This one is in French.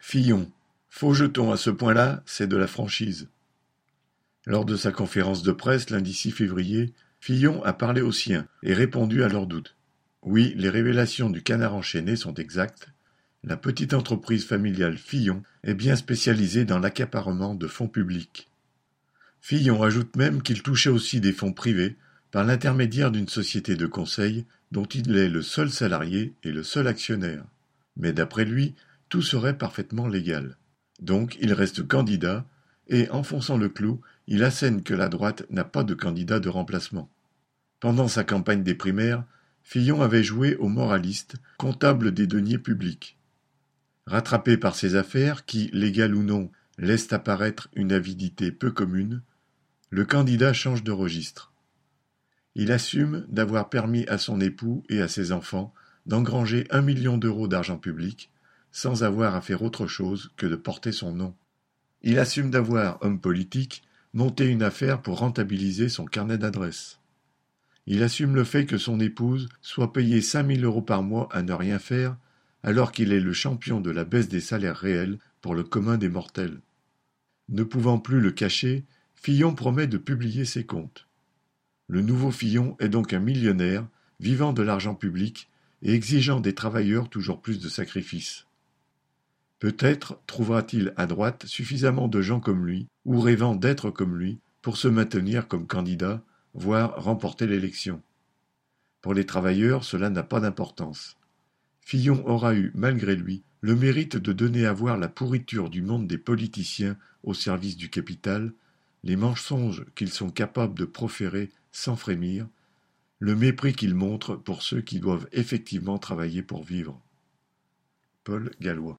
Fillon. Faux jeton à ce point-là, c'est de la franchise. Lors de sa conférence de presse lundi 6 février, Fillon a parlé aux siens et répondu à leurs doutes. Oui, les révélations du Canard enchaîné sont exactes. La petite entreprise familiale Fillon est bien spécialisée dans l'accaparement de fonds publics. Fillon ajoute même qu'il touchait aussi des fonds privés par l'intermédiaire d'une société de conseil dont il est le seul salarié et le seul actionnaire. Mais d'après lui, tout serait parfaitement légal. Donc il reste candidat et, enfonçant le clou, il assène que la droite n'a pas de candidat de remplacement. Pendant sa campagne des primaires, Fillon avait joué au moraliste, comptable des deniers publics. Rattrapé par ses affaires qui, légales ou non, laissent apparaître une avidité peu commune, le candidat change de registre. Il assume d'avoir permis à son époux et à ses enfants d'engranger 1 million d'euros d'argent public sans avoir à faire autre chose que de porter son nom. Il assume d'avoir, homme politique, monté une affaire pour rentabiliser son carnet d'adresses. Il assume le fait que son épouse soit payée 5 000 euros par mois à ne rien faire, alors qu'il est le champion de la baisse des salaires réels pour le commun des mortels. Ne pouvant plus le cacher, Fillon promet de publier ses comptes. Le nouveau Fillon est donc un millionnaire, vivant de l'argent public et exigeant des travailleurs toujours plus de sacrifices. Peut-être trouvera-t-il à droite suffisamment de gens comme lui, ou rêvant d'être comme lui, pour se maintenir comme candidat, voire remporter l'élection. Pour les travailleurs, cela n'a pas d'importance. Fillon aura eu, malgré lui, le mérite de donner à voir la pourriture du monde des politiciens au service du capital, les mensonges qu'ils sont capables de proférer sans frémir, le mépris qu'ils montrent pour ceux qui doivent effectivement travailler pour vivre. Paul Gallois.